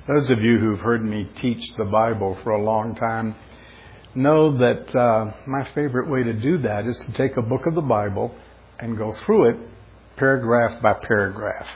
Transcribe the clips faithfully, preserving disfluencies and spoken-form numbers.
Those of you who've heard me teach the Bible for a long time know that uh, my favorite way to do that is to take a book of the Bible and go through it paragraph by paragraph.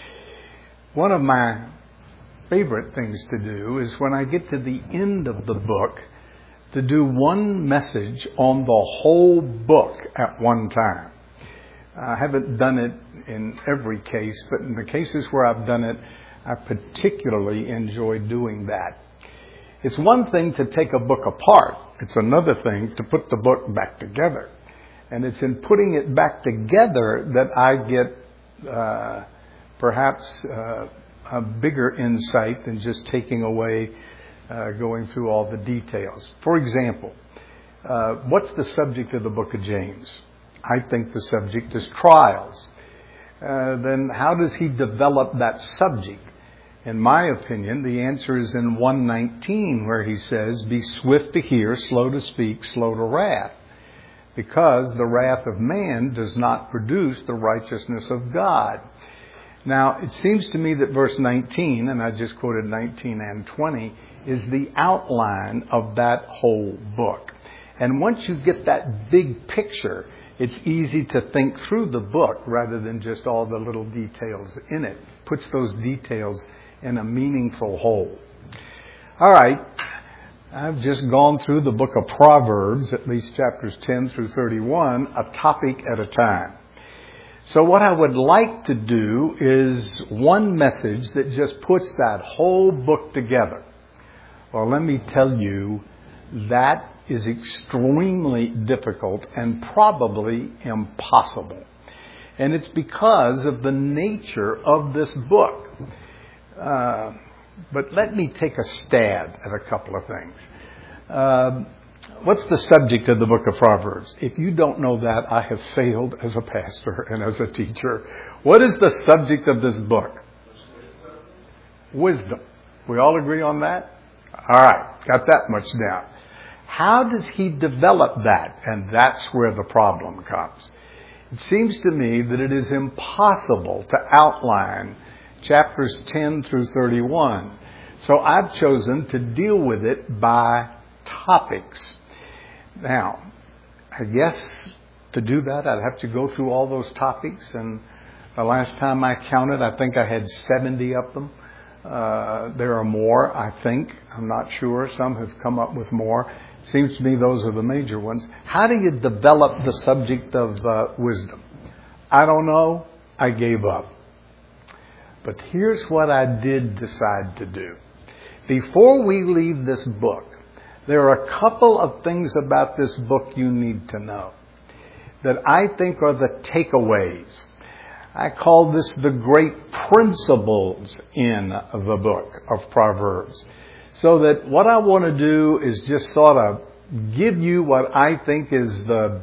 One of my favorite things to do is when I get to the end of the book to do one message on the whole book at one time. I haven't done it in every case, but in the cases where I've done it, I particularly enjoy doing that. It's one thing to take a book apart. It's another thing to put the book back together. And it's in putting it back together that I get uh, perhaps uh, a bigger insight than just taking away, uh, going through all the details. For example, uh, what's the subject of the book of James? I think the subject is trials. Uh, then how does he develop that subject? In my opinion, the answer is in one nineteen, where he says, "Be swift to hear, slow to speak, slow to wrath, because the wrath of man does not produce the righteousness of God." Now, it seems to me that verse nineteen, and I just quoted nineteen and twenty, is the outline of that whole book. And once you get that big picture, it's easy to think through the book rather than just all the little details in it. Puts those details in a meaningful whole. All right. I've just gone through the book of Proverbs, at least chapters ten through thirty-one, a topic at a time. So what I would like to do is one message that just puts that whole book together. Well, let me tell you, that is extremely difficult and probably impossible. And it's because of the nature of this book. Uh, but let me take a stab at a couple of things. Uh, what's the subject of the book of Proverbs? If you don't know that, I have failed as a pastor and as a teacher. What is the subject of this book? Wisdom. We all agree on that? All right, got that much down. How does he develop that? And that's where the problem comes. It seems to me that it is impossible to outline chapters ten through thirty-one. So I've chosen to deal with it by topics. Now, I guess to do that, I'd have to go through all those topics. And the last time I counted, I think I had seventy of them. Uh, there are more, I think. I'm not sure. Some have come up with more. Seems to me those are the major ones. How do you develop the subject of uh, wisdom? I don't know. I gave up. But here's what I did decide to do. Before we leave this book, there are a couple of things about this book you need to know that I think are the takeaways. I call this the great principles in the book of Proverbs. So that what I want to do is just sort of give you what I think is the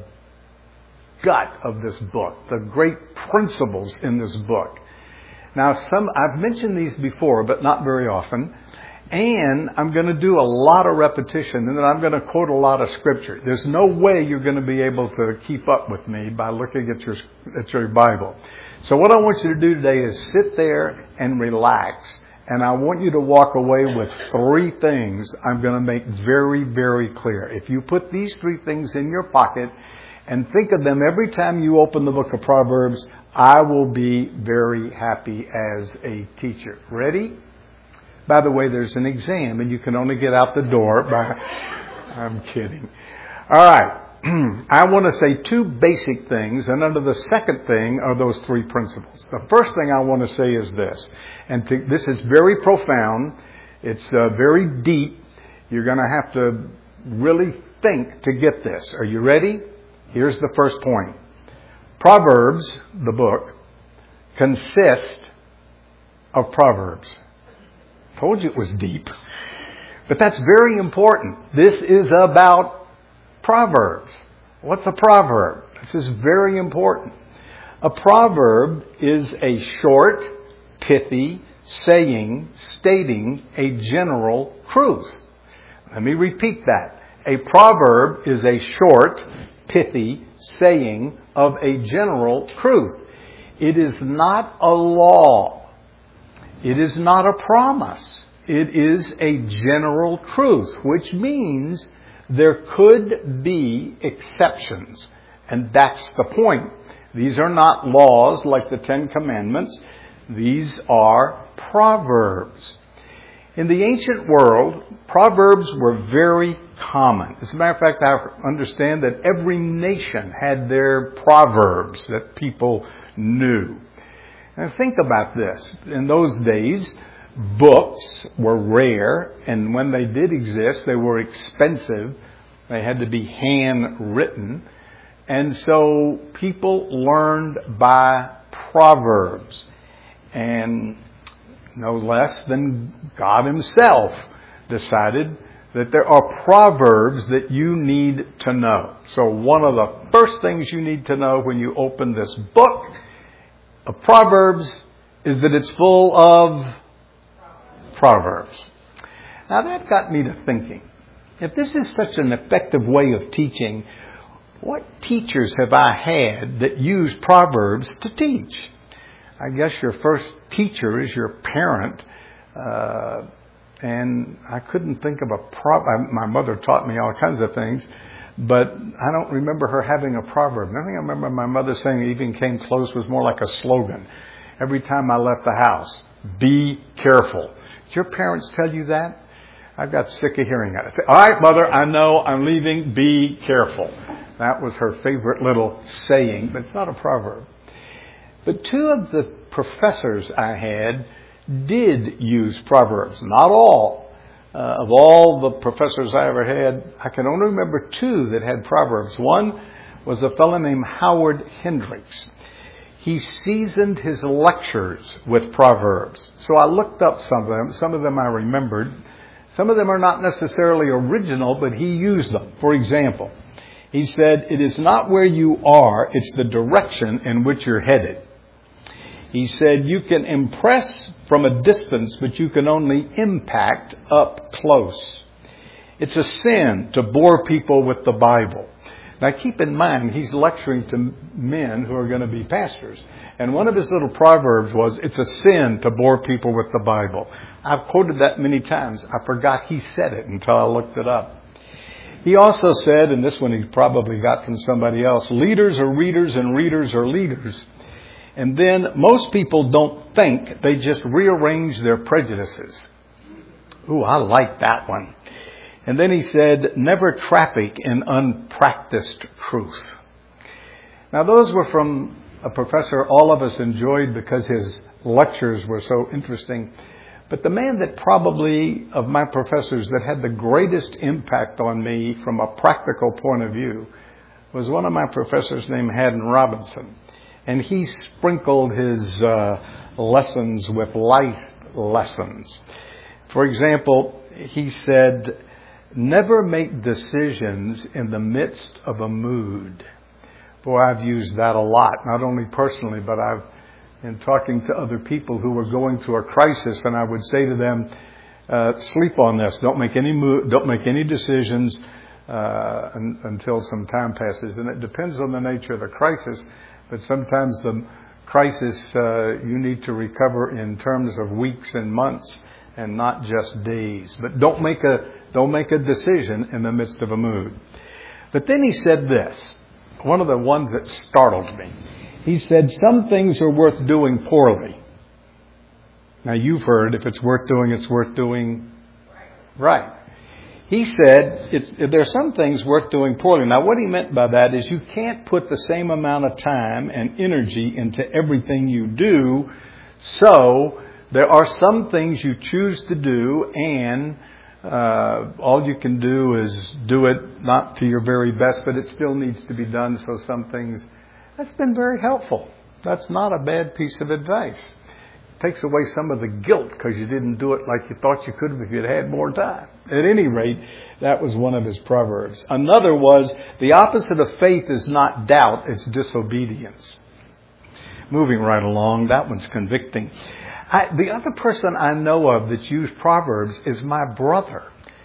gut of this book, the great principles in this book. Now, some I've mentioned these before, but not very often. And I'm going to do a lot of repetition, and then I'm going to quote a lot of scripture. There's no way you're going to be able to keep up with me by looking at your at your Bible. So what I want you to do today is sit there and relax. And I want you to walk away with three things I'm going to make very, very clear. If you put these three things in your pocket and think of them every time you open the book of Proverbs, I will be very happy as a teacher. Ready? By the way, there's an exam and you can only get out the door by... I'm kidding. All right. I want to say two basic things, and under the second thing are those three principles. The first thing I want to say is this, and to, this is very profound. It's uh, very deep. You're going to have to really think to get this. Are you ready? Here's the first point. Proverbs, the book, consists of proverbs. Told you it was deep. But that's very important. This is about Proverbs. What's a proverb? This is very important. A proverb is a short, pithy saying stating a general truth. Let me repeat that. A proverb is a short, pithy saying of a general truth. It is not a law. It is not a promise. It is a general truth, which means there could be exceptions. And that's the point. These are not laws like the Ten Commandments. These are proverbs. In the ancient world, proverbs were very common. As a matter of fact, I understand that every nation had their proverbs that people knew. And think about this. In those days, books were rare, and when they did exist, they were expensive. They had to be handwritten. And so people learned by proverbs. And no less than God Himself decided that there are proverbs that you need to know. So one of the first things you need to know when you open this book of Proverbs is that it's full of proverbs. Now that got me to thinking, if this is such an effective way of teaching, what teachers have I had that use proverbs to teach? I guess your first teacher is your parent. Uh, and I couldn't think of a proverb. My mother taught me all kinds of things, but I don't remember her having a proverb. The only thing I remember my mother saying that even came close was more like a slogan. Every time I left the house, be careful. Did your parents tell you that? I got sick of hearing that. All right, Mother, I know I'm leaving. Be careful. That was her favorite little saying, but it's not a proverb. But two of the professors I had did use proverbs. Not all. Uh, of all the professors I ever had, I can only remember two that had proverbs. One was a fellow named Howard Hendricks. He seasoned his lectures with proverbs. So I looked up some of them. Some of them I remembered. Some of them are not necessarily original, but he used them. For example, he said, "It is not where you are, it's the direction in which you're headed." He said, "You can impress from a distance, but you can only impact up close. It's a sin to bore people with the Bible." Now keep in mind, he's lecturing to men who are going to be pastors. And one of his little proverbs was, "It's a sin to bore people with the Bible." I've quoted that many times. I forgot he said it until I looked it up. He also said, and this one he probably got from somebody else, "Leaders are readers and readers are leaders." And then most people don't think, they just rearrange their prejudices. Ooh, I like that one. And then he said, "Never traffic in unpracticed truth." Now those were from a professor all of us enjoyed because his lectures were so interesting. But the man that probably, of my professors, that had the greatest impact on me from a practical point of view was one of my professors named Haddon Robinson. And he sprinkled his uh, lessons with life lessons. For example, he said, "Never make decisions in the midst of a mood." Boy, I've used that a lot, not only personally, but I've been talking to other people who were going through a crisis, and I would say to them, uh, sleep on this. Don't make any move, don't make any decisions uh, un, until some time passes. And it depends on the nature of the crisis. But sometimes the crisis uh, you need to recover in terms of weeks and months and not just days. But don't make a don't make a decision in the midst of a mood. But then he said this, one of the ones that startled me. He said, "Some things are worth doing poorly." Now you've heard, if it's worth doing, it's worth doing right. He said, it's, there are some things worth doing poorly. Now, what he meant by that is you can't put the same amount of time and energy into everything you do. So there are some things you choose to do, and uh, all you can do is do it not to your very best, but it still needs to be done. So some things, that's been very helpful. That's not a bad piece of advice. Takes away some of the guilt because you didn't do it like you thought you could have if you'd had more time. At any rate, that was one of his proverbs. Another was, the opposite of faith is not doubt, it's disobedience. Moving right along, that one's convicting. I, the other person I know of that's used proverbs is my brother,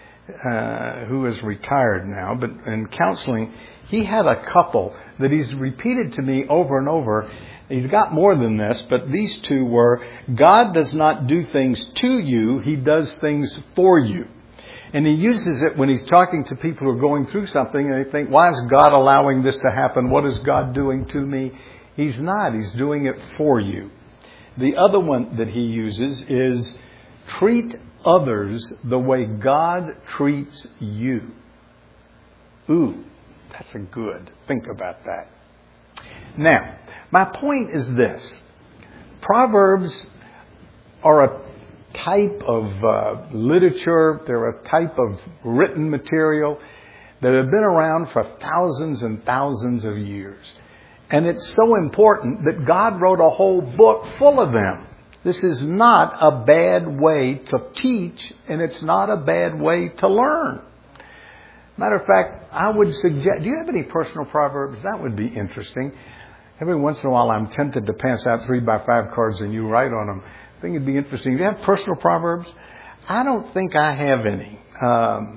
uh, who is retired now, but in counseling, he had a couple that he's repeated to me over and over. He's got more than this, but these two were, God does not do things to you, He does things for you. And He uses it when He's talking to people who are going through something and they think, why is God allowing this to happen? What is God doing to me? He's not. He's doing it for you. The other one that He uses is treat others the way God treats you. Ooh, that's a good. Think about that. Now, my point is this. Proverbs are a type of uh, literature, they're a type of written material that have been around for thousands and thousands of years. And it's so important that God wrote a whole book full of them. This is not a bad way to teach, and it's not a bad way to learn. Matter of fact, I would suggest, do you have any personal proverbs? That would be interesting. Every once in a while I'm tempted to pass out three by five cards and you write on them. I think it'd be interesting. Do you have personal proverbs? I don't think I have any. Um,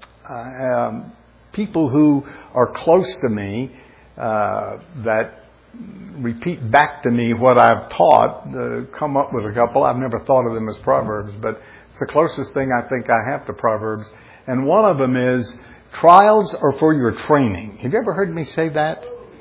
um, people who are close to me uh, that repeat back to me what I've taught uh, come up with a couple. I've never thought of them as proverbs, but it's the closest thing I think I have to proverbs. And one of them is, trials are for your training. Have you ever heard me say that?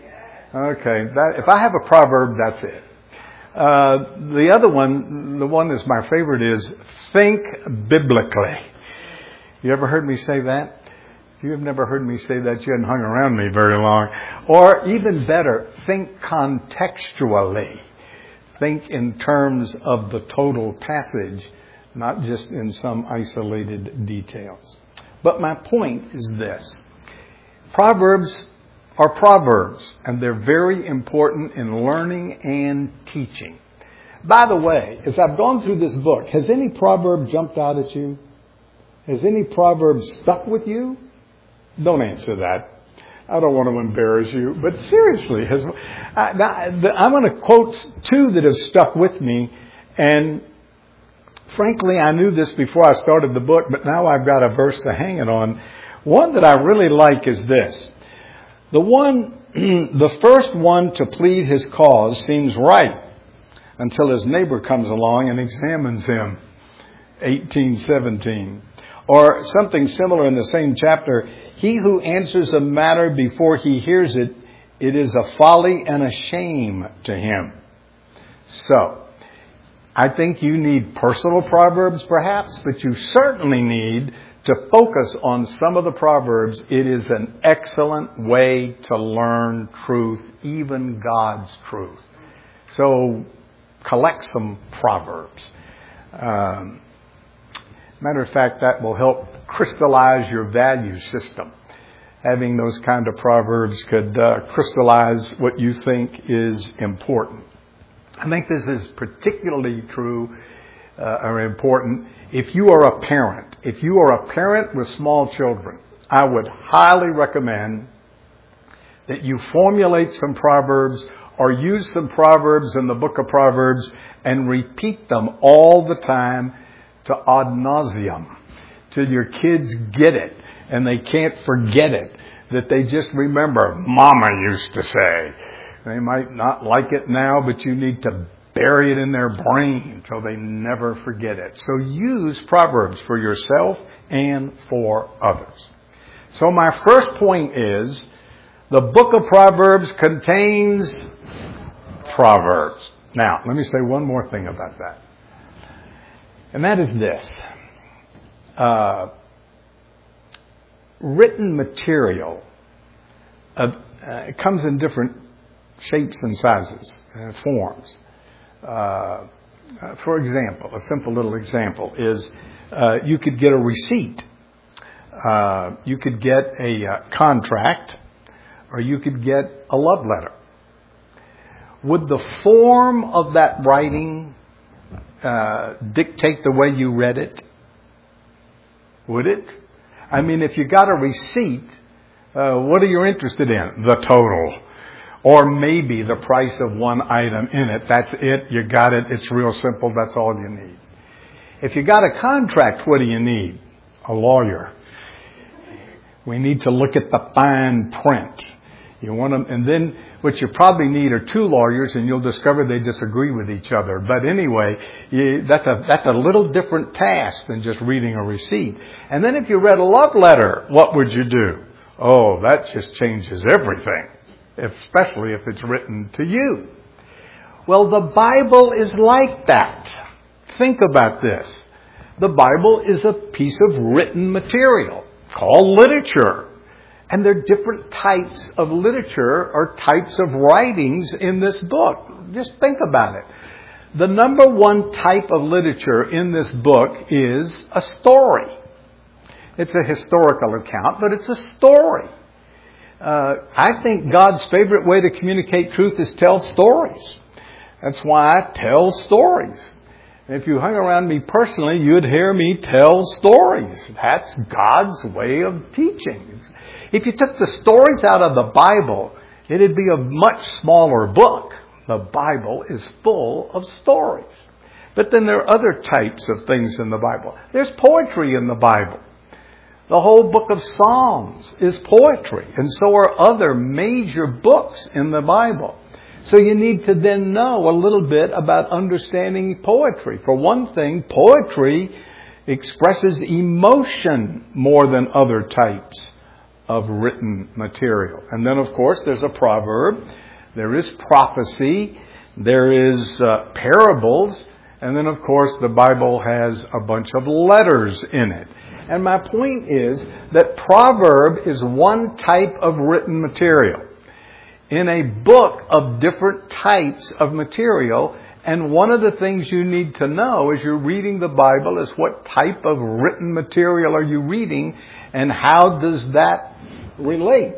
Okay, that, if I have a proverb, that's it. Uh, the other one, the one that's my favorite is, think biblically. You ever heard me say that? If you have never heard me say that, you haven't hung around me very long. Or even better, think contextually. Think in terms of the total passage, not just in some isolated details. But my point is this. Proverbs are proverbs, and they're very important in learning and teaching. By the way, as I've gone through this book, has any proverb jumped out at you? Has any proverb stuck with you? Don't answer that. I don't want to embarrass you, but seriously, has, I, I'm going to quote two that have stuck with me, and frankly, I knew this before I started the book, but now I've got a verse to hang it on. One that I really like is this. The one, the first one to plead his cause seems right until his neighbor comes along and examines him. eighteen seventeen. Or something similar in the same chapter. He who answers a matter before he hears it, it is a folly and a shame to him. So, I think you need personal proverbs perhaps, but you certainly need to focus on some of the proverbs. It is an excellent way to learn truth, even God's truth. So collect some proverbs. Um, matter of fact, that will help crystallize your value system. Having those kind of proverbs could uh, crystallize what you think is important. I think this is particularly true uh, or important if you are a parent. If you are a parent with small children, I would highly recommend that you formulate some proverbs or use some proverbs in the book of Proverbs and repeat them all the time to ad nauseum, till your kids get it and they can't forget it, that they just remember, Mama used to say. They might not like it now, but you need to bury it in their brain until they never forget it. So use Proverbs for yourself and for others. So my first point is, the book of Proverbs contains Proverbs. Now, let me say one more thing about that. And that is this. Uh, written material uh, uh, comes in different shapes and sizes, uh, forms. Uh, uh, for example, a simple little example is uh, you could get a receipt, uh, you could get a uh, contract, or you could get a love letter. Would the form of that writing uh, dictate the way you read it? Would it? I mean, if you got a receipt, uh, what are you interested in? The total. Or maybe the price of one item in it. That's it. You got it. It's real simple. That's all you need. If you got a contract, what do you need? A lawyer. We need to look at the fine print. You want to, and then What you probably need are two lawyers, and you'll discover they disagree with each other. But anyway, you, that's a that's a little different task than just reading a receipt. And then if you read a love letter, what would you do? Oh, that just changes everything, especially if it's written to you. Well, the Bible is like that. Think about this. The Bible is a piece of written material called literature. And there are different types of literature or types of writings in this book. Just think about it. The number one type of literature in this book is a story. It's a historical account, but it's a story. Uh, I think God's favorite way to communicate truth is tell stories. That's why I tell stories. If you hung around me personally, you'd hear me tell stories. That's God's way of teaching. If you took the stories out of the Bible, it'd be a much smaller book. The Bible is full of stories. But then there are other types of things in the Bible. There's poetry in the Bible. The whole book of Psalms is poetry, and so are other major books in the Bible. So you need to then know a little bit about understanding poetry. For one thing, poetry expresses emotion more than other types of written material. And then, of course, there's a proverb, there is prophecy, there is uh, parables, and then, of course, the Bible has a bunch of letters in it. And my point is that proverb is one type of written material in a book of different types of material. And one of the things you need to know as you're reading the Bible is what type of written material are you reading and how does that relate?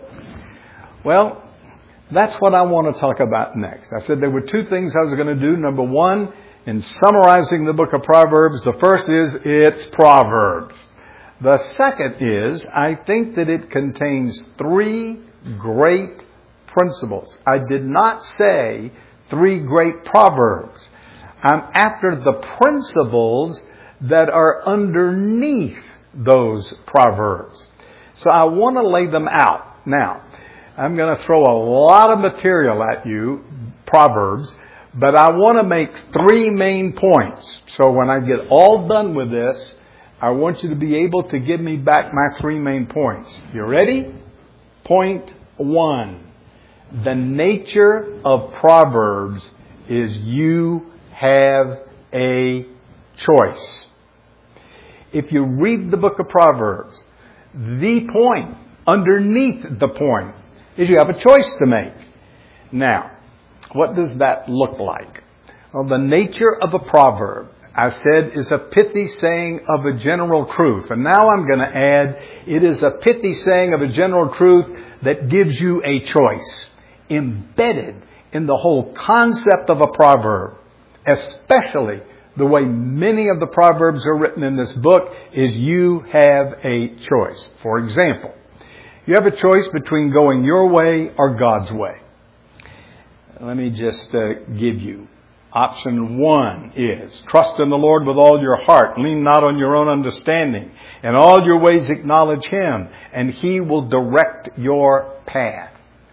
Well, that's what I want to talk about next. I said there were two things I was going to do. Number one, in summarizing the book of Proverbs, the first is it's Proverbs. The second is I think that it contains three great principles. I did not say three great proverbs. I'm after the principles that are underneath those proverbs. So I want to lay them out. Now, I'm going to throw a lot of material at you, Proverbs, but I want to make three main points. So when I get all done with this, I want you to be able to give me back my three main points. You ready? Point one. The nature of Proverbs is you have a choice. If you read the book of Proverbs, the point, underneath the point, is you have a choice to make. Now, what does that look like? Well, the nature of a proverb, I said, is a pithy saying of a general truth. And now I'm going to add, it is a pithy saying of a general truth that gives you a choice. Embedded in the whole concept of a proverb, especially the way many of the proverbs are written in this book, is you have a choice. For example, you have a choice between going your way or God's way. Let me just uh, give you. Option one is, trust in the Lord with all your heart. Lean not on your own understanding. In all your ways acknowledge Him, and He will direct your path.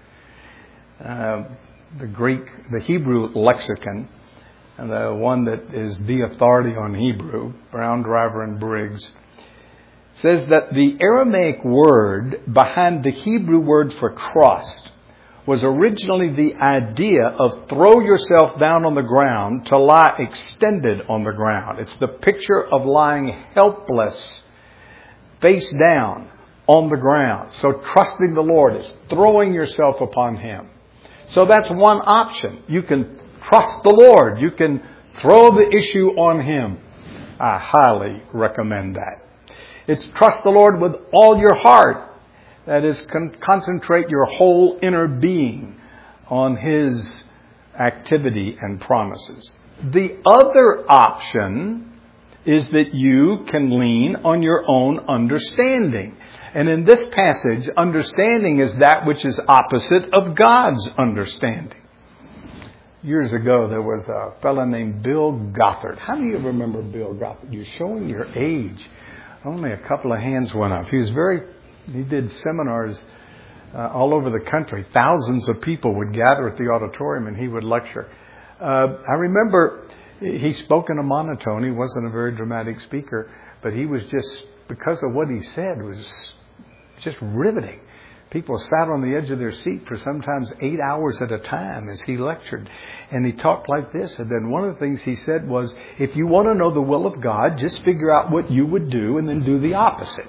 Uh, the Greek, the Hebrew lexicon, the one that is the authority on Hebrew, Brown, Driver, and Briggs, says that the Aramaic word behind the Hebrew word for trust was originally the idea of throw yourself down on the ground to lie extended on the ground. It's the picture of lying helpless, face down on the ground. So trusting the Lord is throwing yourself upon Him. So that's one option. You can trust the Lord. You can throw the issue on Him. I highly recommend that. It's trust the Lord with all your heart. That is, con- concentrate your whole inner being on His activity and promises. The other option is that you can lean on your own understanding. And in this passage, understanding is that which is opposite of God's understanding. Years ago, there was a fellow named Bill Gothard. How do you remember Bill Gothard? You're showing your age. Only a couple of hands went up. He was very, he did seminars uh, all over the country. Thousands of people would gather at the auditorium and he would lecture. Uh, I remember he spoke in a monotone. He wasn't a very dramatic speaker, but he was just, because of what he said, was just riveting. People sat on the edge of their seat for sometimes eight hours at a time as he lectured. And he talked like this. And then one of the things he said was, if you want to know the will of God, just figure out what you would do and then do the opposite.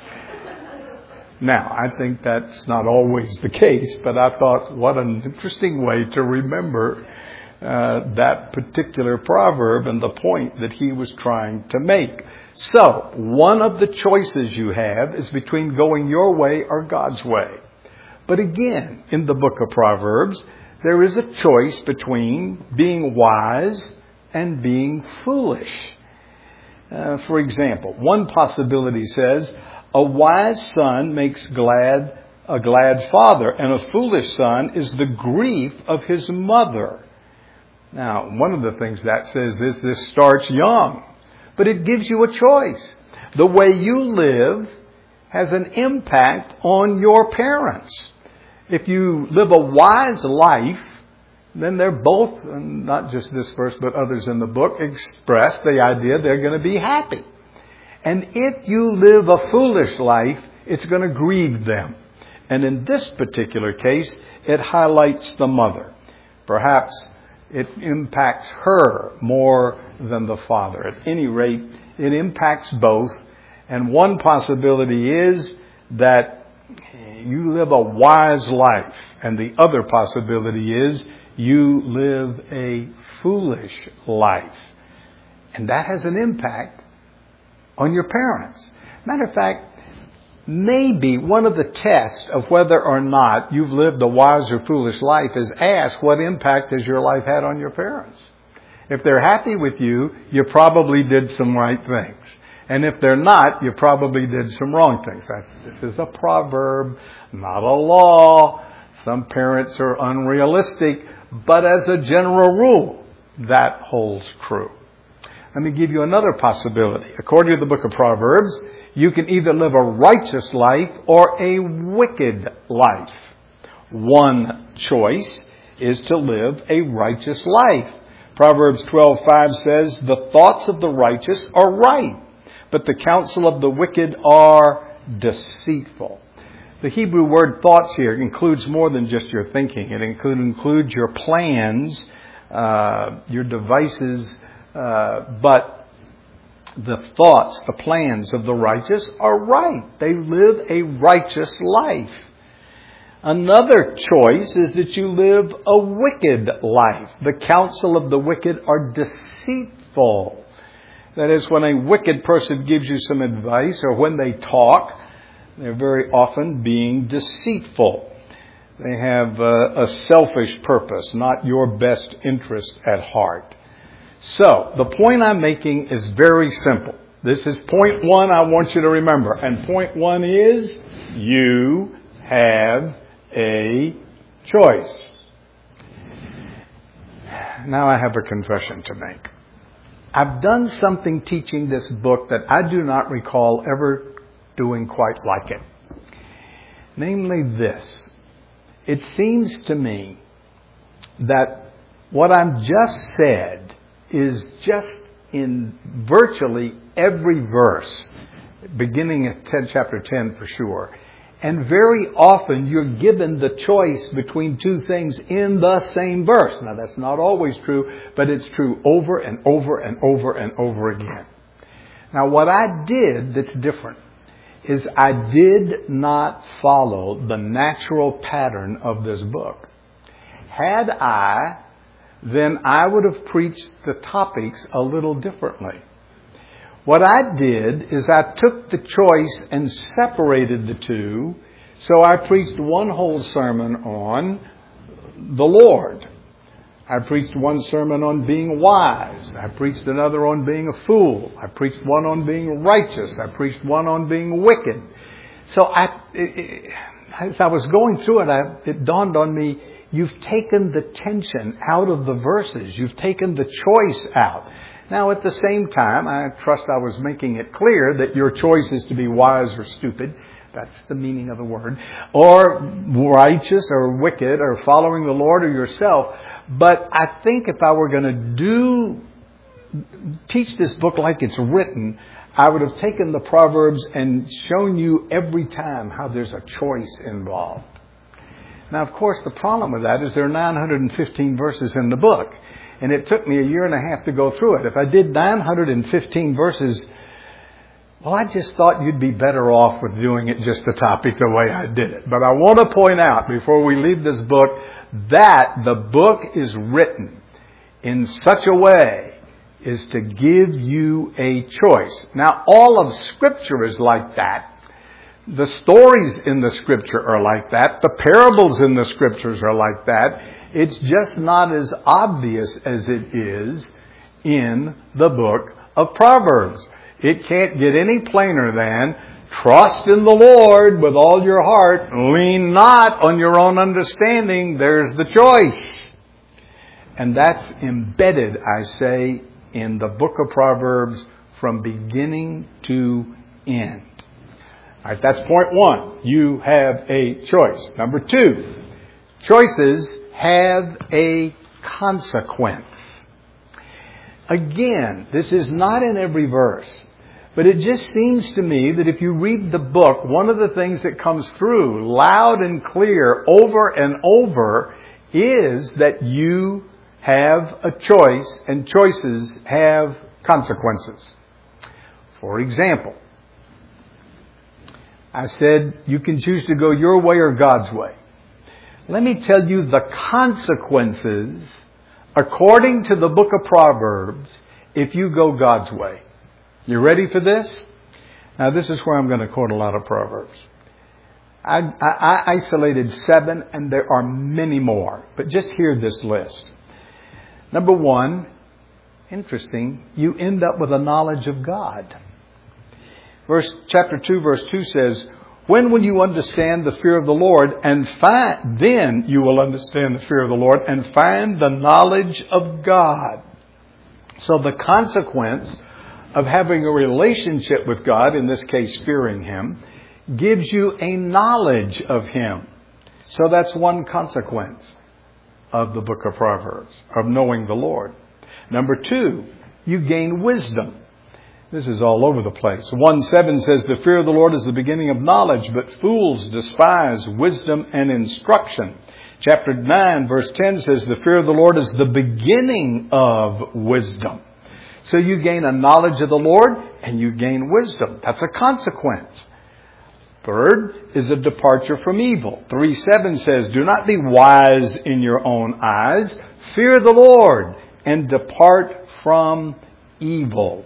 Now, I think that's not always the case, but I thought, what an interesting way to remember uh, that particular proverb and the point that he was trying to make. So, one of the choices you have is between going your way or God's way. But again, in the book of Proverbs, there is a choice between being wise and being foolish. Uh, for example, one possibility says, a wise son makes glad a glad father, and a foolish son is the grief of his mother. Now, one of the things that says is this starts young. But it gives you a choice. The way you live has an impact on your parents. If you live a wise life, then they're both, not just this verse, but others in the book, express the idea they're going to be happy. And if you live a foolish life, it's going to grieve them. And in this particular case, it highlights the mother. Perhaps it impacts her more than the father. At any rate, it impacts both. And one possibility is that you live a wise life. And the other possibility is you live a foolish life. And that has an impact on your parents. Matter of fact, maybe one of the tests of whether or not you've lived a wise or foolish life is ask, what impact has your life had on your parents? If they're happy with you, you probably did some right things. And if they're not, you probably did some wrong things. That's, this is a proverb, not a law. Some parents are unrealistic, but as a general rule, that holds true. Let me give you another possibility. According to the book of Proverbs, you can either live a righteous life or a wicked life. One choice is to live a righteous life. Proverbs twelve five says, the thoughts of the righteous are right, but the counsel of the wicked are deceitful. The Hebrew word thoughts here includes more than just your thinking. It include, includes your plans, uh, your devices, uh, but the thoughts, the plans of the righteous are right. They live a righteous life. Another choice is that you live a wicked life. The counsel of the wicked are deceitful. That is, when a wicked person gives you some advice or when they talk, they're very often being deceitful. They have a, a selfish purpose, not your best interest at heart. So, the point I'm making is very simple. This is point one I want you to remember. And point one is, you have a choice. Now I have a confession to make. I've done something teaching this book that I do not recall ever doing quite like it. Namely this. It seems to me that what I've just said is just in virtually every verse, beginning at chapter ten for sure. And very often you're given the choice between two things in the same verse. Now that's not always true, but it's true over and over and over and over again. Now what I did that's different is I did not follow the natural pattern of this book. Had I, then I would have preached the topics a little differently. What I did is I took the choice and separated the two. So I preached one whole sermon on the Lord. I preached one sermon on being wise. I preached another on being a fool. I preached one on being righteous. I preached one on being wicked. So I, it, it, as I was going through it, I, it dawned on me, you've taken the tension out of the verses. You've taken the choice out. Now, at the same time, I trust I was making it clear that your choice is to be wise or stupid. That's the meaning of the word. Or righteous or wicked or following the Lord or yourself. But I think if I were going to do, teach this book like it's written, I would have taken the Proverbs and shown you every time how there's a choice involved. Now, of course, the problem with that is there are nine hundred fifteen verses in the book. And it took me a year and a half to go through it. If I did nine hundred fifteen verses, well, I just thought you'd be better off with doing it just the topic the way I did it. But I want to point out before we leave this book that the book is written in such a way is to give you a choice. Now, all of Scripture is like that. The stories in the Scripture are like that. The parables in the Scriptures are like that. It's just not as obvious as it is in the book of Proverbs. It can't get any plainer than trust in the Lord with all your heart. Lean not on your own understanding. There's the choice. And that's embedded, I say, in the book of Proverbs from beginning to end. All right, that's point one. You have a choice. Number two, choices have a consequence. Again, this is not in every verse, but it just seems to me that if you read the book, one of the things that comes through loud and clear over and over is that you have a choice, and choices have consequences. For example, I said you can choose to go your way or God's way. Let me tell you the consequences, according to the book of Proverbs, if you go God's way. You ready for this? Now, this is where I'm going to quote a lot of Proverbs. I, I, I isolated seven, and there are many more. But just hear this list. Number one, interesting, you end up with a knowledge of God. Verse chapter two, verse two says, when will you understand the fear of the Lord and find, then you will understand the fear of the Lord and find the knowledge of God. So the consequence of having a relationship with God, in this case fearing Him, gives you a knowledge of Him. So that's one consequence of the book of Proverbs, of knowing the Lord. Number two, you gain wisdom. This is all over the place. one seven says, the fear of the Lord is the beginning of knowledge, but fools despise wisdom and instruction. Chapter nine, verse ten says, the fear of the Lord is the beginning of wisdom. So you gain a knowledge of the Lord and you gain wisdom. That's a consequence. Third is a departure from evil. three seven says, do not be wise in your own eyes. Fear the Lord and depart from evil.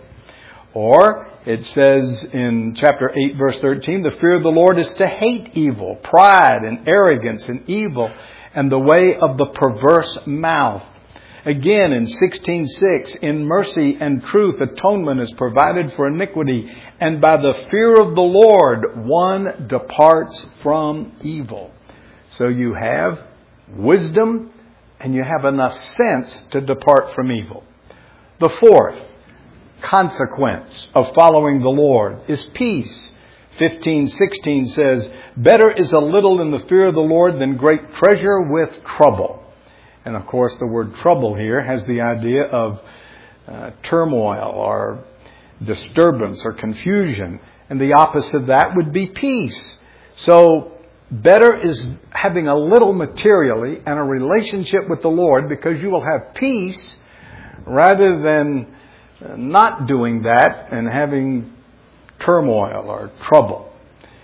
Or it says in chapter eight, verse thirteen, the fear of the Lord is to hate evil, pride and arrogance and evil, and the way of the perverse mouth. Again, in sixteen six, in mercy and truth, atonement is provided for iniquity, and by the fear of the Lord, one departs from evil. So you have wisdom, and you have enough sense to depart from evil. The fourth consequence of following the Lord is peace. fifteen sixteen says, better is a little in the fear of the Lord than great treasure with trouble. And of course, the word trouble here has the idea of uh, turmoil or disturbance or confusion. And the opposite of that would be peace. So better is having a little materially and a relationship with the Lord, because you will have peace rather than not doing that and having turmoil or trouble.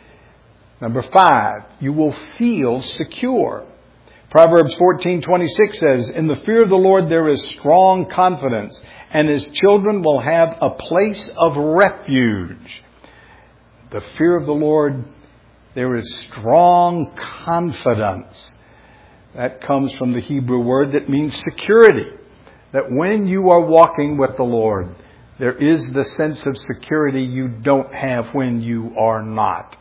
Number five, you will feel secure. Proverbs fourteen twenty-six says, in the fear of the Lord there is strong confidence, and His children will have a place of refuge. The fear of the Lord, there is strong confidence. That comes from the Hebrew word that means security. That when you are walking with the Lord, there is the sense of security you don't have when you are not.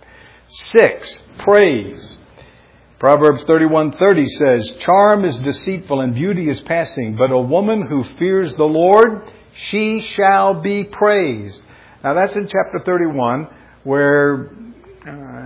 Six, praise. Proverbs thirty-one thirty says, charm is deceitful and beauty is passing, but a woman who fears the Lord, she shall be praised. Now that's in chapter thirty-one, where uh,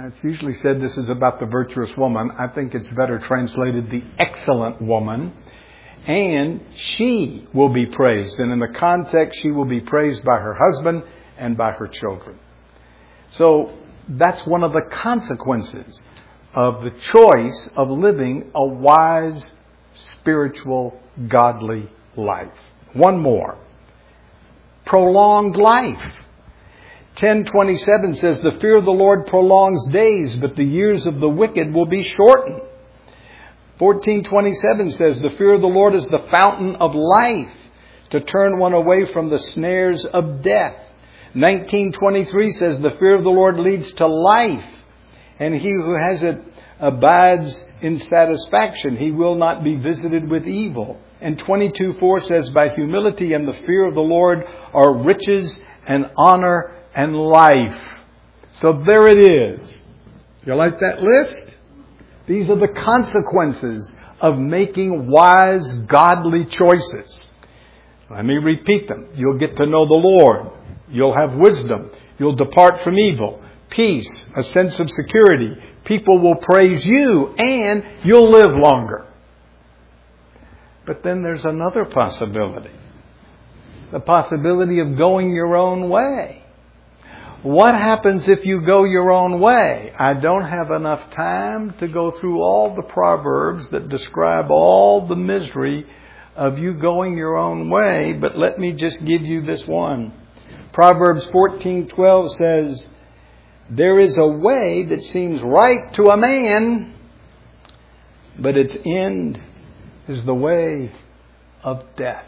Uh, it's usually said this is about the virtuous woman. I think it's better translated the excellent woman. And she will be praised. And in the context, she will be praised by her husband and by her children. So that's one of the consequences of the choice of living a wise, spiritual, godly life. One more. Prolonged life. ten twenty-seven says, the fear of the Lord prolongs days, but the years of the wicked will be shortened. fourteen twenty-seven says, the fear of the Lord is the fountain of life, to turn one away from the snares of death. nineteen twenty-three says, the fear of the Lord leads to life, and he who has it abides in satisfaction. He will not be visited with evil. And twenty-two four says, by humility and the fear of the Lord are riches and honor and life. So there it is. You like that list? These are the consequences of making wise, godly choices. Let me repeat them. You'll get to know the Lord. You'll have wisdom. You'll depart from evil. Peace, a sense of security. People will praise you, and you'll live longer. But then there's another possibility. The possibility of going your own way. What happens if you go your own way? I don't have enough time to go through all the Proverbs that describe all the misery of you going your own way, but let me just give you this one. Proverbs fourteen twelve says, there is a way that seems right to a man, but its end is the way of death.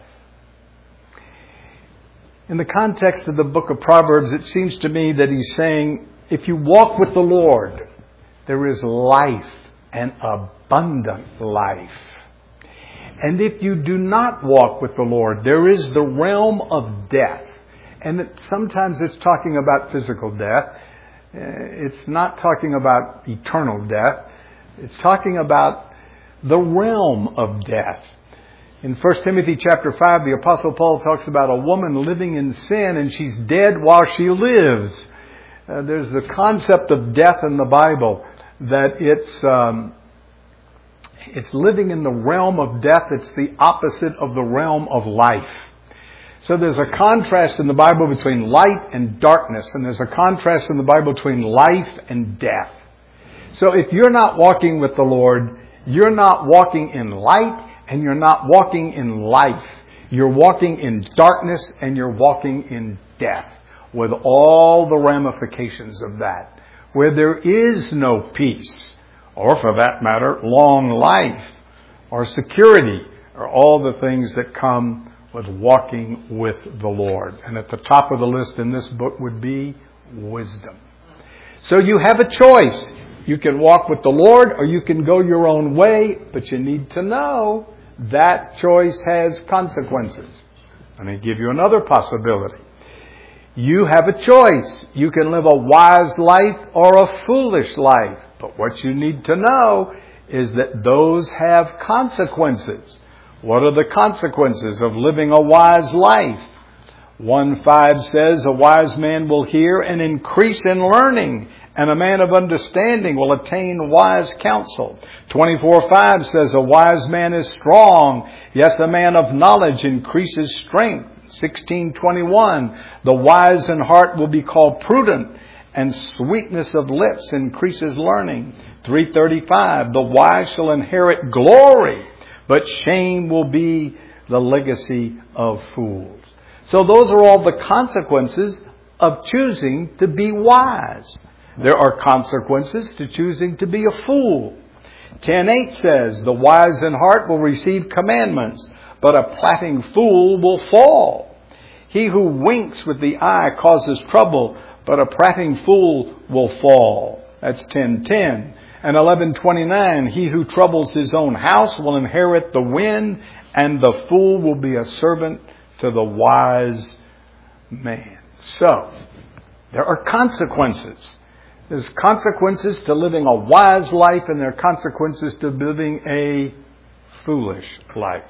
In the context of the book of Proverbs, it seems to me that he's saying, if you walk with the Lord, there is life and abundant life. And if you do not walk with the Lord, there is the realm of death. And it, sometimes it's talking about physical death. It's not talking about eternal death. It's talking about the realm of death. In First Timothy chapter five, the Apostle Paul talks about a woman living in sin and she's dead while she lives. Uh, there's the concept of death in the Bible, that it's um, it's living in the realm of death. It's the opposite of the realm of life. So there's a contrast in the Bible between light and darkness, and there's a contrast in the Bible between life and death. So if you're not walking with the Lord, you're not walking in light, and you're not walking in life. You're walking in darkness and you're walking in death, with all the ramifications of that. Where there is no peace, or for that matter, long life, or security, or all the things that come with walking with the Lord. And at the top of the list in this book would be wisdom. So you have a choice. You can walk with the Lord or you can go your own way, but you need to know that choice has consequences. Let me give you another possibility. You have a choice. You can live a wise life or a foolish life. But what you need to know is that those have consequences. What are the consequences of living a wise life? one five says, a wise man will hear and increase in learning, and a man of understanding will attain wise counsel. twenty-four five says, a wise man is strong. Yes, a man of knowledge increases strength. sixteen twenty-one, the wise in heart will be called prudent, and sweetness of lips increases learning. three thirty-five, the wise shall inherit glory, but shame will be the legacy of fools. So those are all the consequences of choosing to be wise. There are consequences to choosing to be a fool. ten eight says, the wise in heart will receive commandments, but a prating fool will fall. He who winks with the eye causes trouble, but a prating fool will fall. That's ten ten. And eleven twenty-nine, he who troubles his own house will inherit the wind, and the fool will be a servant to the wise man. So, there are consequences. There's consequences to living a wise life, and there are consequences to living a foolish life.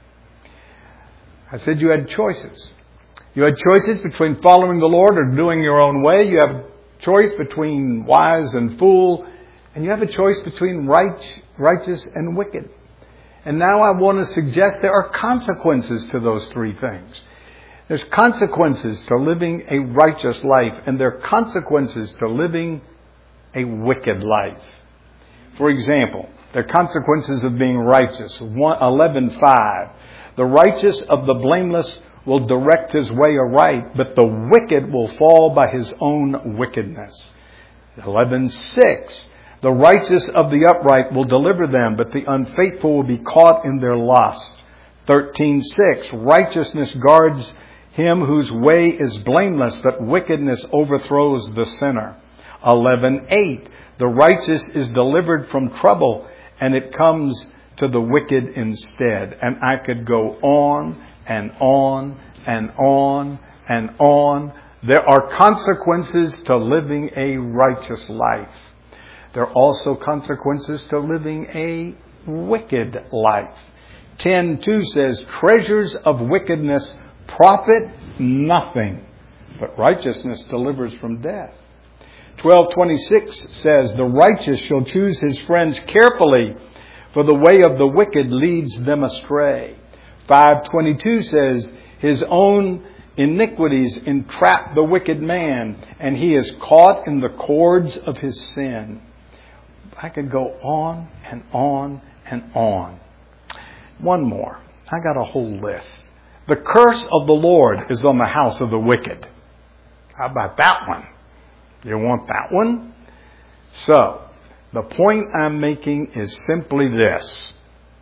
I said you had choices. You had choices between following the Lord or doing your own way. You have choice between wise and fool, and you have a choice between right, righteous and wicked. And now I want to suggest there are consequences to those three things. There's consequences to living a righteous life, and there are consequences to living a wicked life. For example, there are consequences of being righteous. eleven five. The righteous of the blameless will direct his way aright, but the wicked will fall by his own wickedness. eleven six. The righteous of the upright will deliver them, but the unfaithful will be caught in their lust. thirteen six. Righteousness guards him whose way is blameless, but wickedness overthrows the sinner. eleven eight. The righteous is delivered from trouble, and it comes to the wicked instead. And I could go on and on and on and on. There are consequences to living a righteous life. There are also consequences to living a wicked life. ten two says, treasures of wickedness profit nothing, but righteousness delivers from death. twelve twenty-six says, the righteous shall choose his friends carefully, for the way of the wicked leads them astray. five twenty-two says, his own iniquities entrap the wicked man, and he is caught in the cords of his sin. I could go on and on and on. One more. I got a whole list. The curse of the Lord is on the house of the wicked. How about that one? You want that one? So, the point I'm making is simply this.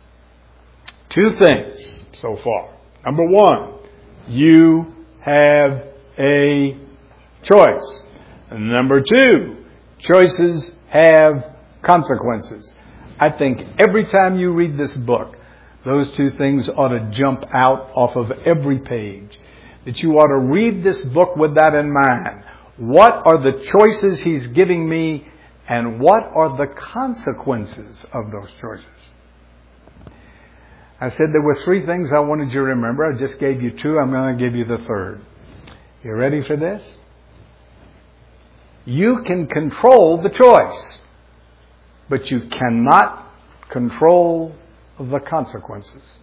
Two things so far. Number one, you have a choice. And number two, choices have consequences. I think every time you read this book, those two things ought to jump out off of every page. That you ought to read this book with that in mind. What are the choices he's giving me, and what are the consequences of those choices? I said there were three things I wanted you to remember. I just gave you two. I'm going to give you the third. You ready for this? You can control the choice, but you cannot control the consequences.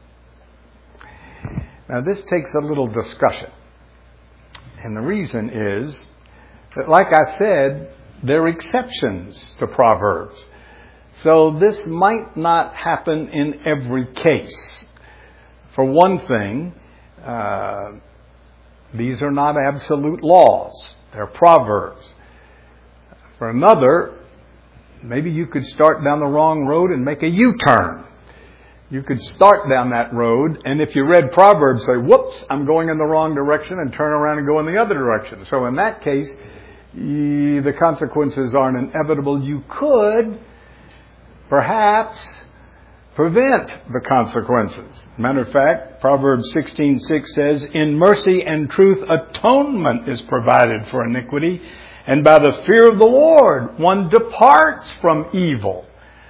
Now, this takes a little discussion. And the reason is that, like I said, there are exceptions to Proverbs. So this might not happen in every case. For one thing, uh, these are not absolute laws. They're Proverbs. For another, maybe you could start down the wrong road and make a U-turn. You could start down that road, and if you read Proverbs, say, whoops, I'm going in the wrong direction, and turn around and go in the other direction. So in that case, the consequences aren't inevitable. You could, perhaps, prevent the consequences. Matter of fact, Proverbs sixteen six says, in mercy and truth atonement is provided for iniquity, and by the fear of the Lord one departs from evil.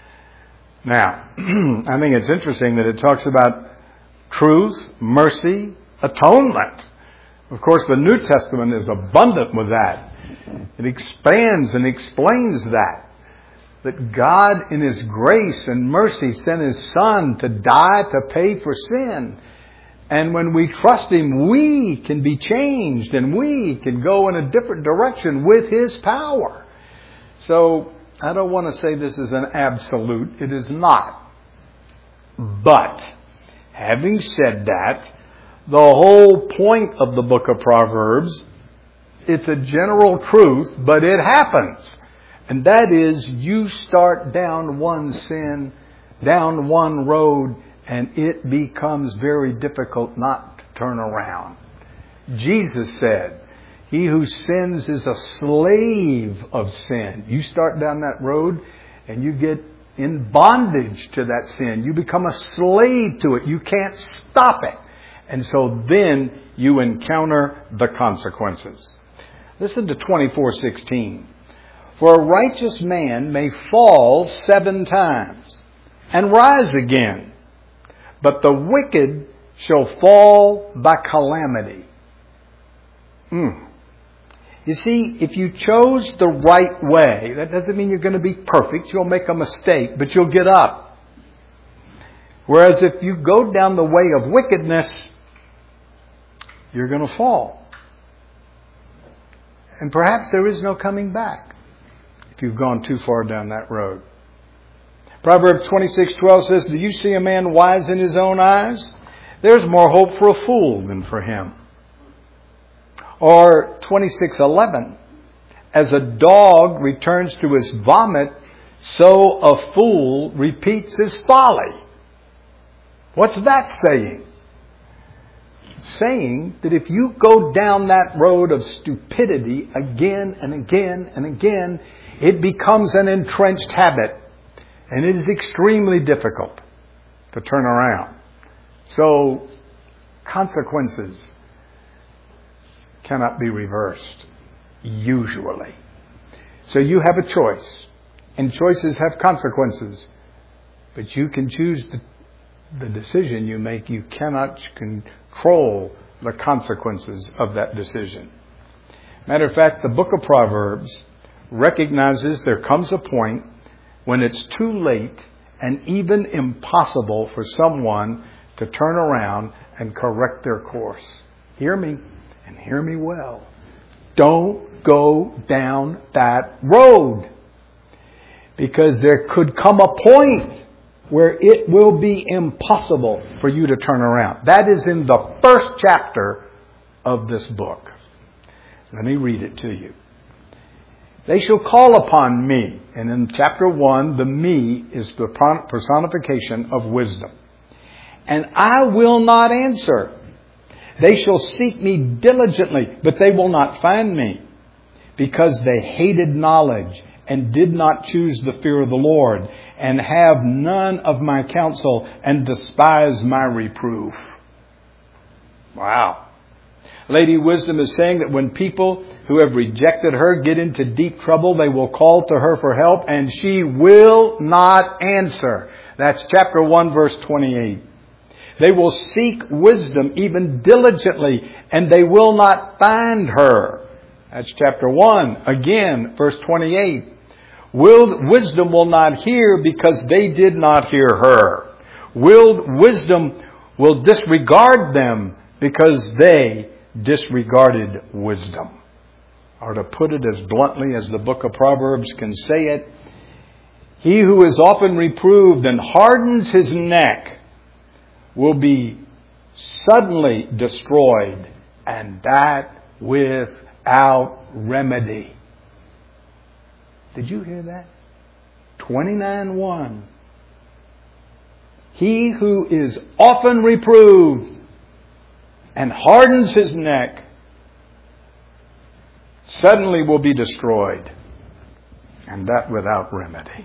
Now, I think it's interesting that it talks about truth, mercy, atonement. Of course, the New Testament is abundant with that. It expands and explains that. That God, in His grace and mercy, sent His Son to die to pay for sin. And when we trust Him, we can be changed and we can go in a different direction with His power. So, I don't want to say this is an absolute. It is not. But, having said that, the whole point of the book of Proverbs, it's a general truth, but it happens. And that is, you start down one sin, down one road, and it becomes very difficult not to turn around. Jesus said, he who sins is a slave of sin. You start down that road and you get in bondage to that sin. You become a slave to it. You can't stop it. And so then you encounter the consequences. Listen to twenty-four sixteen. For a righteous man may fall seven times and rise again, but the wicked shall fall by calamity. Mm. You see, if you chose the right way, that doesn't mean you're going to be perfect. You'll make a mistake, but you'll get up. Whereas if you go down the way of wickedness, you're going to fall. And perhaps there is no coming back if you've gone too far down that road. Proverbs twenty-six twelve says, do you see a man wise in his own eyes? There's more hope for a fool than for him. Or twenty-six eleven, as a dog returns to his vomit, so a fool repeats his folly. What's that saying? Saying that if you go down that road of stupidity again and again and again, it becomes an entrenched habit. And it is extremely difficult to turn around. So, consequences cannot be reversed, usually. So you have a choice. And choices have consequences. But you can choose the, the decision you make. You cannot control the consequences of that decision. Matter of fact, the book of Proverbs recognizes there comes a point when it's too late and even impossible for someone to turn around and correct their course. Hear me, and hear me well. Don't go down that road. Because there could come a point where it will be impossible for you to turn around. That is in the first chapter of this book. Let me read it to you. They shall call upon me. And in chapter one, the me is the personification of wisdom. And I will not answer. They shall seek me diligently, but they will not find me, because they hated knowledge and did not choose the fear of the Lord, and have none of my counsel, and despise my reproof. Wow. Lady Wisdom is saying that when people who have rejected her get into deep trouble, they will call to her for help, and she will not answer. That's chapter one, verse twenty-eight. They will seek wisdom even diligently, and they will not find her. That's chapter one. Again, verse twenty-eight. Will, wisdom will not hear because they did not hear her. Will, wisdom will disregard them because they disregarded wisdom. Or to put it as bluntly as the book of Proverbs can say it, he who is often reproved and hardens his neck will be suddenly destroyed, and that without remedy. Did you hear that? twenty-nine one. He who is often reproved and hardens his neck suddenly will be destroyed, and that without remedy.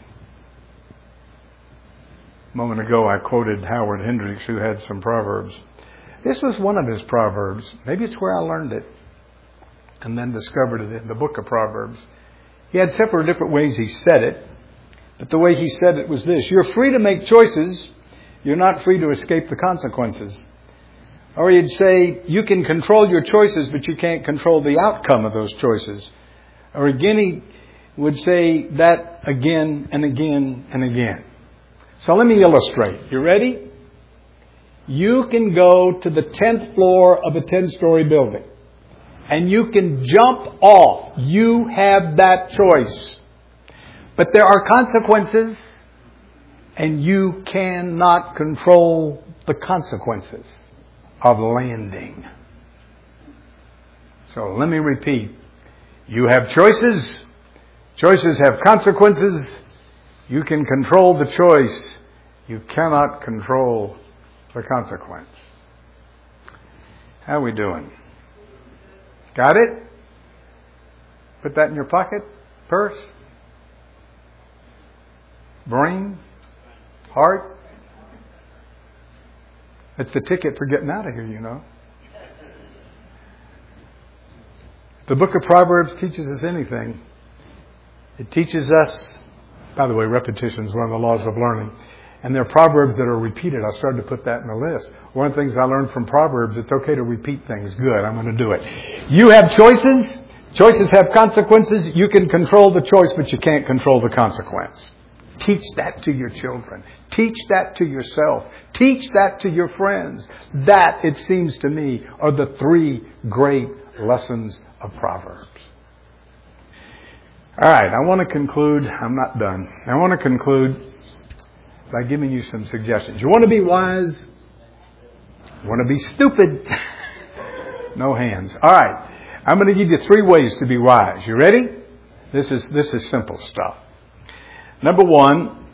A moment ago I quoted Howard Hendricks, who had some proverbs. This was one of his proverbs. Maybe it's where I learned it and then discovered it in the book of Proverbs. He had several different ways he said it, but the way he said it was this: you're free to make choices, you're not free to escape the consequences. Or he'd say, you can control your choices, but you can't control the outcome of those choices. Or again, he would say that again and again and again. So let me illustrate. You ready? You can go to the tenth floor of a ten-story building, and you can jump off. You have that choice. But there are consequences, and you cannot control the consequences of landing. So let me repeat. You have choices. Choices have consequences. You can control the choice. You cannot control the consequence. How are we doing? Got it? Put that in your pocket, purse, brain, heart. It's the ticket for getting out of here, you know. The book of Proverbs teaches us anything. It teaches us, by the way, repetition is one of the laws of learning. And there are proverbs that are repeated. I started to put that in the list. One of the things I learned from Proverbs, it's okay to repeat things. Good, I'm going to do it. You have choices. Choices have consequences. You can control the choice, but you can't control the consequence. Teach that to your children. Teach that to yourself. Teach that to your friends. That, it seems to me, are the three great lessons of Proverbs. All right, I want to conclude. I'm not done. I want to conclude by giving you some suggestions. You want to be wise? You want to be stupid? No hands. All right. I'm going to give you three ways to be wise. You ready? This is this is simple stuff. Number one,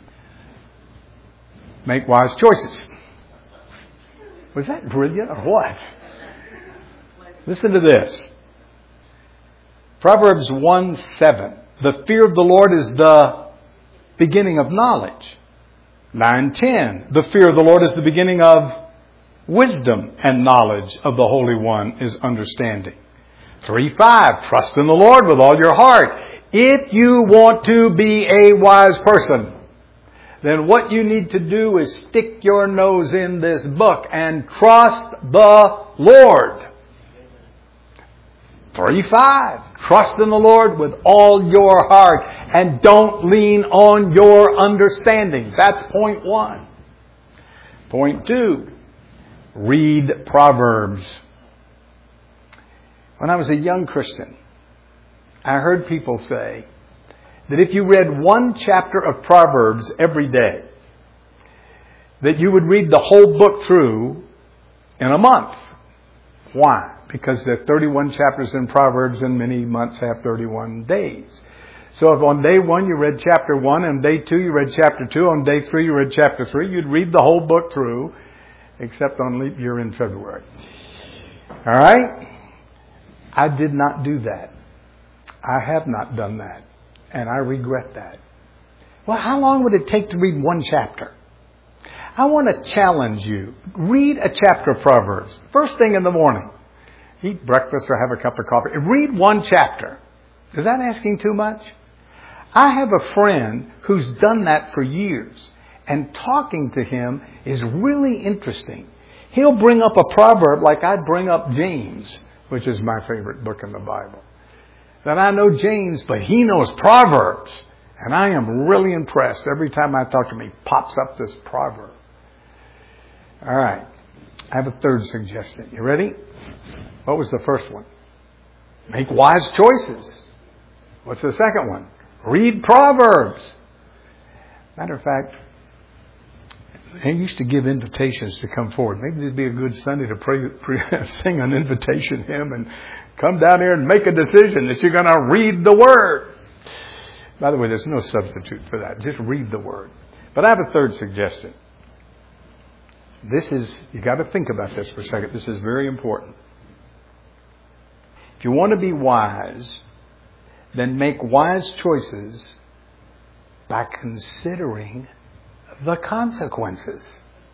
make wise choices. Was that brilliant or what? Listen to this. Proverbs one seven. The fear of the Lord is the beginning of knowledge. nine ten. The fear of the Lord is the beginning of wisdom, and knowledge of the Holy One is understanding. three five. Trust in the Lord with all your heart. If you want to be a wise person, then what you need to do is stick your nose in this book and trust the Lord. three five. Trust in the Lord with all your heart and don't lean on your understanding. That's point one. Point two. Read Proverbs. When I was a young Christian, I heard people say that if you read one chapter of Proverbs every day, that you would read the whole book through in a month. Why? Because there are thirty-one chapters in Proverbs and many months have thirty-one days. So if on day one you read chapter one, and day two you read chapter two, on day three you read chapter three, you'd read the whole book through, except on leap year in February. All right? I did not do that. I have not done that. And I regret that. Well, how long would it take to read one chapter? I want to challenge you. Read a chapter of Proverbs. First thing in the morning. Eat breakfast or have a cup of coffee. Read one chapter. Is that asking too much? I have a friend who's done that for years. And talking to him is really interesting. He'll bring up a proverb like I'd bring up James, which is my favorite book in the Bible. That I know James, but he knows Proverbs. And I am really impressed. Every time I talk to him, he pops up this proverb. All right. I have a third suggestion. You ready? What was the first one? Make wise choices. What's the second one? Read Proverbs. Matter of fact, they used to give invitations to come forward. Maybe it'd be a good Sunday to pray, pray, sing an invitation hymn and come down here and make a decision that you're going to read the Word. By the way, there's no substitute for that. Just read the Word. But I have a third suggestion. This is, you got to think about this for a second. This is very important. If you want to be wise, then make wise choices by considering the consequences.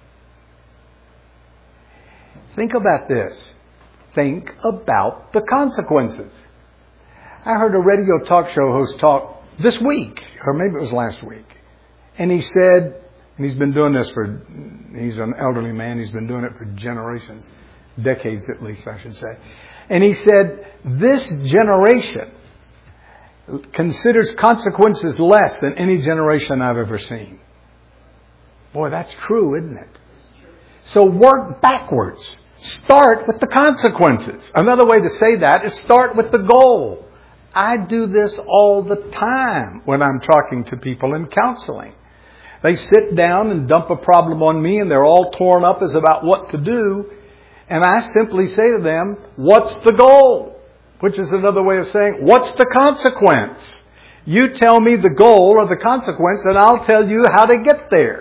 Think about this. Think about the consequences. I heard a radio talk show host talk this week, or maybe it was last week. And he said, and he's been doing this for, he's an elderly man, he's been doing it for generations, decades at least, I should say. And he said, this generation considers consequences less than any generation I've ever seen. Boy, that's true, isn't it? So work backwards. Start with the consequences. Another way to say that is start with the goal. I do this all the time when I'm talking to people in counseling. They sit down and dump a problem on me and they're all torn up as about what to do. And I simply say to them, what's the goal? Which is another way of saying, what's the consequence? You tell me the goal or the consequence and I'll tell you how to get there.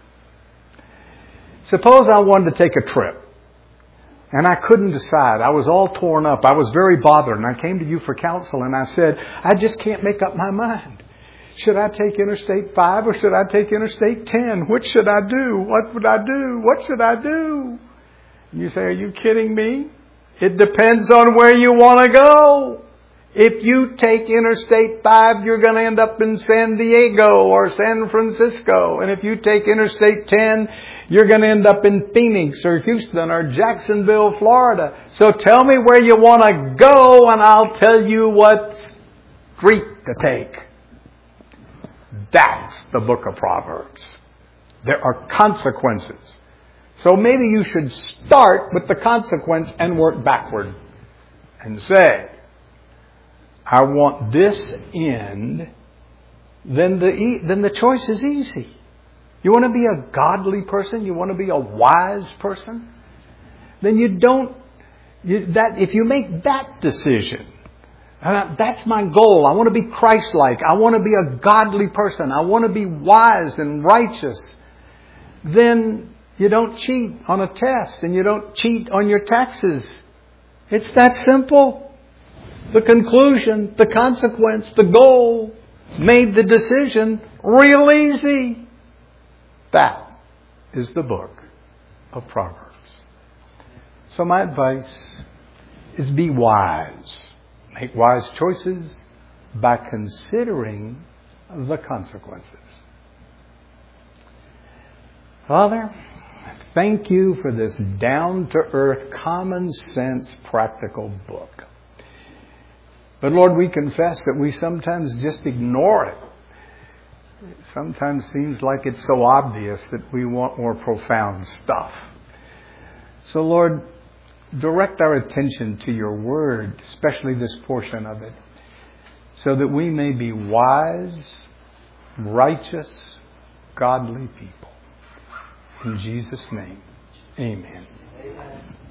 Suppose I wanted to take a trip and I couldn't decide. I was all torn up. I was very bothered and I came to you for counsel and I said, I just can't make up my mind. Should I take Interstate five or should I take Interstate ten? Which should I do? What would I do? What should I do? And you say, are you kidding me? It depends on where you want to go. If you take Interstate five, you're going to end up in San Diego or San Francisco. And if you take Interstate ten, you're going to end up in Phoenix or Houston or Jacksonville, Florida. So tell me where you want to go and I'll tell you what street to take. That's the book of Proverbs. There are consequences. So maybe you should start with the consequence and work backward and say, I want this end, then the, then the choice is easy. You want to be a godly person? You want to be a wise person? Then you don't, you, that, if you make that decision, uh, that's my goal. I want to be Christ-like. I want to be a godly person. I want to be wise and righteous. Then you don't cheat on a test and you don't cheat on your taxes. It's that simple. The conclusion, the consequence, the goal made the decision real easy. That is the book of Proverbs. So my advice is be wise. Make wise choices by considering the consequences. Father, thank you for this down-to-earth, common-sense, practical book. But Lord, we confess that we sometimes just ignore it. It sometimes seems like it's so obvious that we want more profound stuff. So Lord, direct our attention to your word, especially this portion of it, so that we may be wise, righteous, godly people. In Jesus' name, amen. Amen.